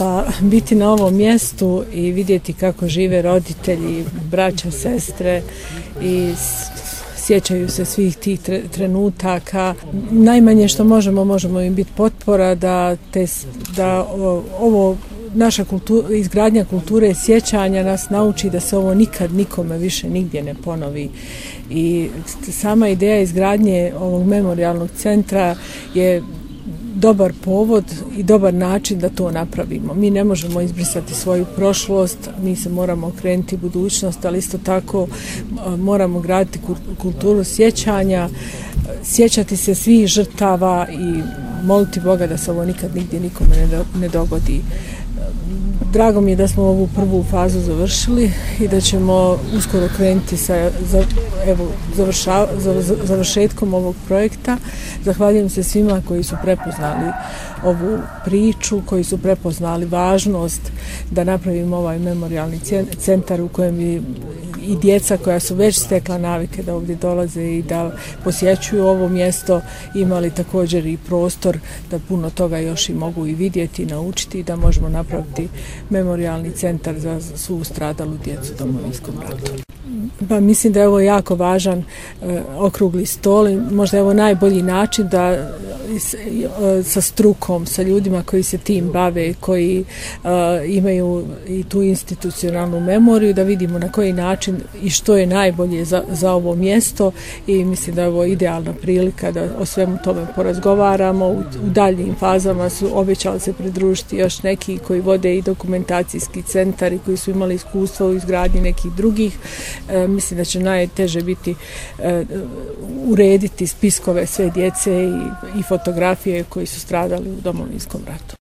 Pa biti na ovom mjestu i vidjeti kako žive roditelji, braća, sestre i sjećaju se svih tih trenutaka. Najmanje što možemo im biti potpora da ovo naša izgradnja kulture sjećanja nas nauči da se ovo nikad nikome više nigdje ne ponovi. I sama ideja izgradnje ovog memorijalnog centra je dobar povod i dobar način da to napravimo. Mi ne možemo izbrisati svoju prošlost, mi se moramo okrenuti budućnost, ali isto tako moramo graditi kulturu sjećanja, sjećati se svih žrtava i moliti Boga da se ovo nikad nigdje nikome ne dogodi. Drago mi je da smo ovu prvu fazu završili i da ćemo uskoro krenuti sa završetkom ovog projekta. Zahvaljujem se svima koji su prepoznali ovu priču, koji su prepoznali važnost da napravimo ovaj memorijalni centar u kojem bi i djeca koja su već stekla navike da ovdje dolaze i da posjećuju ovo mjesto imali također i prostor da puno toga još i mogu i vidjeti i naučiti i da možemo napraviti memorijalni centar za svu stradalu djecu u Domovinskom ratu. Pa mislim da je ovo jako važan okrugli stol i možda je ovo najbolji način da sa strukom, sa ljudima koji se tim bave, koji imaju i tu institucionalnu memoriju, da vidimo na koji način i što je najbolje za ovo mjesto i mislim da je ovo idealna prilika da o svemu tome porazgovaramo. U daljnjim fazama su obećali se pridružiti još neki koji vode i dokumentacijski centar i koji su imali iskustvo u izgradnji nekih drugih. Mislim da će najteže biti urediti spiskove sve djece i fotografije koji su stradali u Domovinskom ratu.